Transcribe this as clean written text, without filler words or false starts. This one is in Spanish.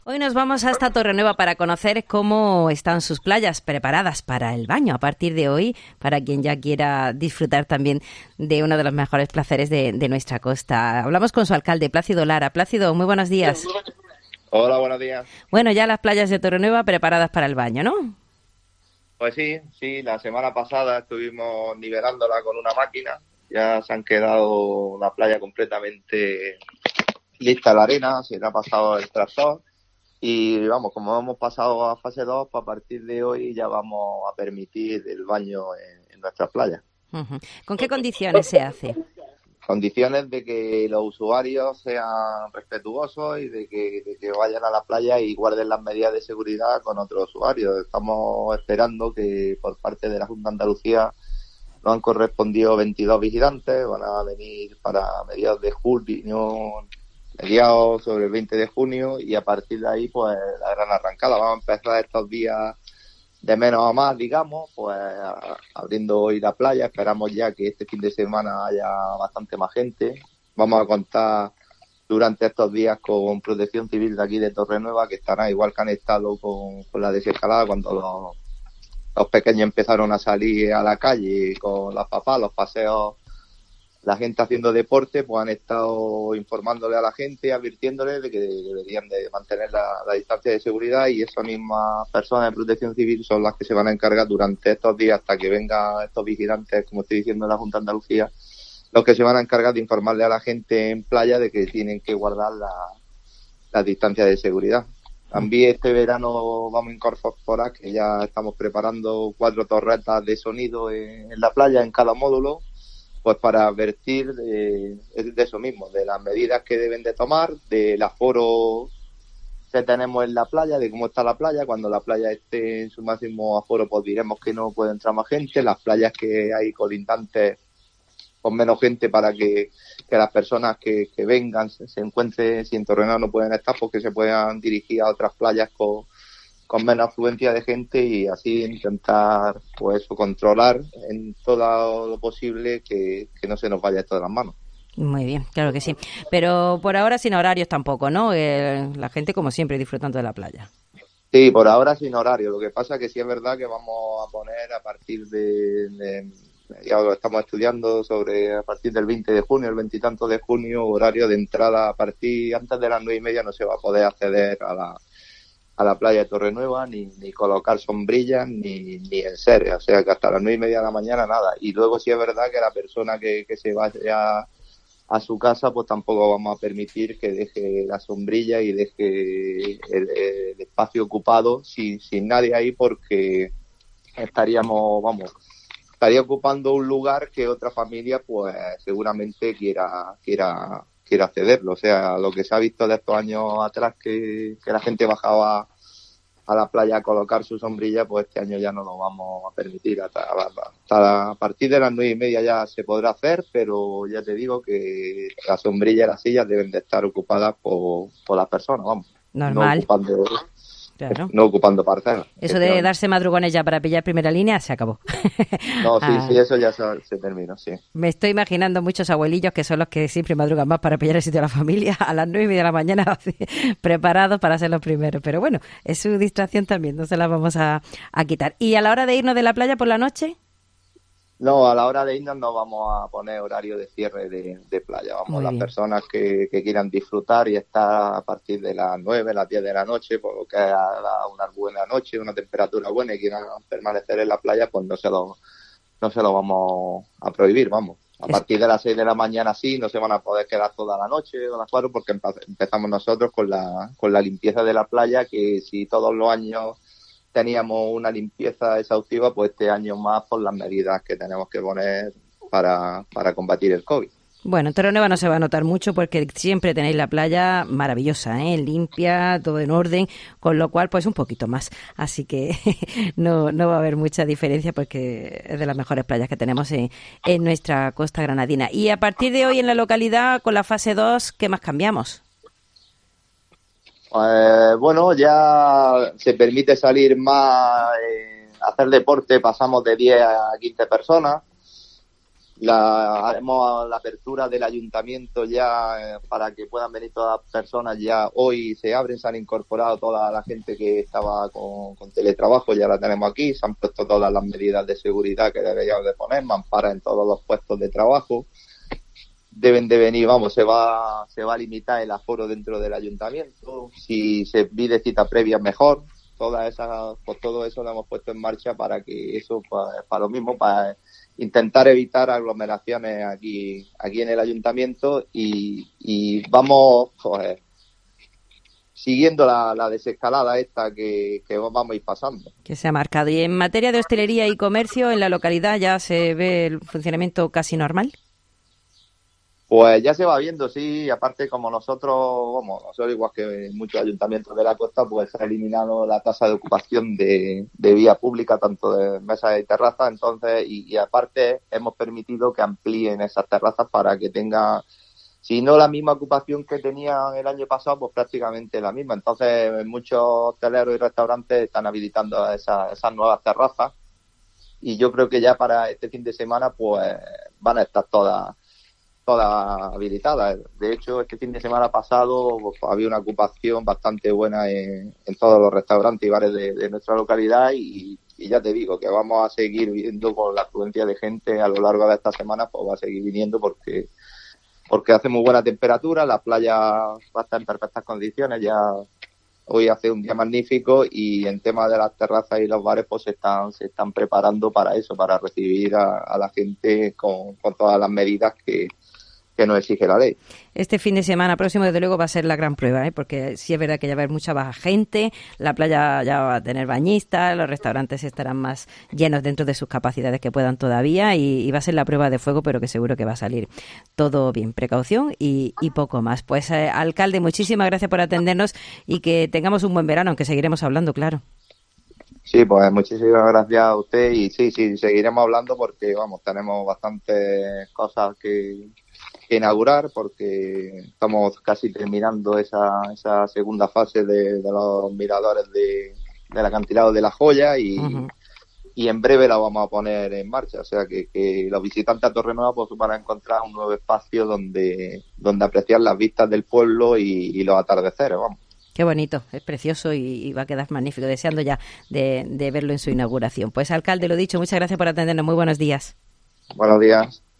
Hoy nos vamos hasta Torrenueva para conocer cómo están sus playas preparadas para el baño a partir de hoy, para quien ya quiera disfrutar también de uno de los mejores placeres de nuestra costa. Hablamos con su alcalde, Plácido Lara. Plácido, muy buenos días. Hola, buenos días. Bueno, ya las playas de Torrenueva preparadas para el baño, ¿no? Pues sí, la semana pasada estuvimos nivelándola con una máquina. Ya se han quedado la playa completamente lista la arena, se le ha pasado el tractor y vamos, como hemos pasado a fase 2, pues a partir de hoy ya vamos a permitir el baño en nuestras playas. Uh-huh. ¿Con qué condiciones se hace? Condiciones de que los usuarios sean respetuosos y de que vayan a la playa y guarden las medidas de seguridad con otros usuarios. Estamos esperando que por parte de la Junta de Andalucía nos han correspondido 22 vigilantes, van a venir para mediados de junio, mediados sobre el 20 de junio y a partir de ahí pues la gran arrancada. Vamos a empezar estos días de menos a más, digamos, pues abriendo hoy la playa. Esperamos ya que este fin de semana haya bastante más gente. Vamos a contar durante estos días con Protección Civil de aquí de Torrenueva, que estará igual que han estado con la desescalada cuando los pequeños empezaron a salir a la calle con las papás, los paseos, la gente haciendo deporte, pues han estado informándole a la gente, advirtiéndole de que deberían de mantener la distancia de seguridad, y esas mismas personas de Protección Civil son las que se van a encargar durante estos días hasta que vengan estos vigilantes, como estoy diciendo, de la Junta de Andalucía, los que se van a encargar de informarle a la gente en playa de que tienen que guardar la distancia de seguridad. También este verano vamos a incorporar, que ya estamos preparando 4 torretas de sonido en la playa, en cada módulo, pues para advertir de eso mismo, de las medidas que deben de tomar, del aforo que tenemos en la playa, de cómo está la playa. Cuando la playa esté en su máximo aforo, pues diremos que no puede entrar más gente. Las playas que hay colindantes con menos gente, para que las personas que vengan se encuentren, si en Torrenueva no pueden estar, pues que se puedan dirigir a otras playas con menos afluencia de gente, y así intentar pues eso, controlar en todo lo posible que no se nos vaya esto de las manos. Muy bien, claro que sí. Pero por ahora sin horarios tampoco, ¿no? La gente, como siempre, disfrutando de la playa. Sí, por ahora sin horario. Lo que pasa que sí es verdad que vamos a poner a partir ya lo estamos estudiando, sobre a partir del 20 de junio, el 20 y tanto de junio, horario de entrada a partir antes de las 9:30. No se va a poder acceder a la playa de Torrenueva, ni colocar sombrillas, ni enseres. O sea que hasta las 9:30 de la mañana nada. Y luego sí es verdad que la persona que se vaya a su casa, pues tampoco vamos a permitir que deje la sombrilla y deje el espacio ocupado sin nadie ahí, porque estaría ocupando un lugar que otra familia pues seguramente quiera cederlo. O sea, lo que se ha visto de estos años atrás, que la gente bajaba a la playa a colocar su sombrilla, pues este año ya no lo vamos a permitir. Hasta a partir de las 9:30 ya se podrá hacer, pero ya te digo que la sombrilla y las sillas deben de estar ocupadas por las personas, vamos, no Normal, ocupando, claro. no ocupando parcelas, Eso de efectivamente. darse madrugones ya para pillar primera línea se acabó. No, sí, Ah, eso ya se terminó, sí. me estoy imaginando muchos abuelillos que son los que siempre madrugan más para pillar el sitio de la familia a las 9:30 de la mañana, así, preparados para ser los primeros. Pero bueno, es su distracción también, no se la vamos a quitar. ¿Y a la hora de irnos de la playa por la noche? No, a la hora de irnos no vamos a poner horario de cierre de playa. Vamos, Muy las bien. personas que quieran disfrutar y estar a partir de las 9, las 10 de la noche, porque es una buena noche, una temperatura buena, y quieran permanecer en la playa, pues no se lo vamos a prohibir, vamos. A Es, partir de las 6 de la mañana sí, no se van a poder quedar toda la noche o las 4, porque empezamos nosotros con la limpieza de la playa, que si todos los años teníamos una limpieza exhaustiva, pues este año más, por las medidas que tenemos que poner para combatir el COVID. bueno, en Torrenueva no se va a notar mucho porque siempre tenéis la playa maravillosa, ¿eh? Limpia, todo en orden, con lo cual pues un poquito más. Así que no va a haber mucha diferencia porque es de las mejores playas que tenemos en nuestra costa granadina. Y a partir de hoy en la localidad, con la fase 2, ¿qué más cambiamos? Bueno, ya se permite salir más, hacer deporte, pasamos de 10 a 15 personas. Haremos la apertura del ayuntamiento ya para que puedan venir todas las personas. Ya hoy se han incorporado toda la gente que estaba con teletrabajo, ya la tenemos aquí, se han puesto todas las medidas de seguridad que deberíamos de poner, mamparas en todos los puestos de trabajo. Deben de venir, se va a limitar el aforo dentro del ayuntamiento. Si se pide cita previa, mejor. Todo eso lo hemos puesto en marcha para que eso, para lo mismo, para intentar evitar aglomeraciones aquí en el ayuntamiento y vamos siguiendo la desescalada esta que vamos a ir pasando. Que se ha marcado. Y en materia de hostelería y comercio, en la localidad ya se ve el funcionamiento casi normal. Pues ya se va viendo, sí, aparte como nosotros igual que en muchos ayuntamientos de la costa, pues se ha eliminado la tasa de ocupación de vía pública, tanto de mesas y terrazas, entonces, y aparte hemos permitido que amplíen esas terrazas para que tenga, si no la misma ocupación que tenían el año pasado, pues prácticamente la misma. Entonces muchos hosteleros y restaurantes están habilitando esas nuevas terrazas y yo creo que ya para este fin de semana pues van a estar todas habilitadas. De hecho, este fin de semana pasado había una ocupación bastante buena en todos los restaurantes y bares de nuestra localidad y ya te digo que vamos a seguir viendo con la afluencia de gente a lo largo de esta semana, pues va a seguir viniendo porque hace muy buena temperatura, la playa va a estar en perfectas condiciones, ya hoy hace un día magnífico y en tema de las terrazas y los bares pues se están preparando para eso, para recibir a la gente con todas las medidas que nos exige la ley. Este fin de semana próximo, desde luego, va a ser la gran prueba, porque sí es verdad que ya va a haber mucha baja gente, la playa ya va a tener bañistas, los restaurantes estarán más llenos dentro de sus capacidades que puedan todavía y va a ser la prueba de fuego, pero que seguro que va a salir todo bien. Precaución y poco más. Pues, alcalde, muchísimas gracias por atendernos y que tengamos un buen verano, aunque seguiremos hablando, claro. Sí, pues muchísimas gracias a usted y sí, seguiremos hablando porque, tenemos bastantes cosas que inaugurar porque estamos casi terminando esa segunda fase de los miradores del acantilado de La Joya y en breve la vamos a poner en marcha, o sea que los visitantes a Torrenueva pues van a encontrar un nuevo espacio donde apreciar las vistas del pueblo y los atardeceres, Qué bonito, es precioso y va a quedar magnífico, deseando ya de verlo en su inauguración. Pues, alcalde, lo dicho, muchas gracias por atendernos, muy buenos días. Buenos días.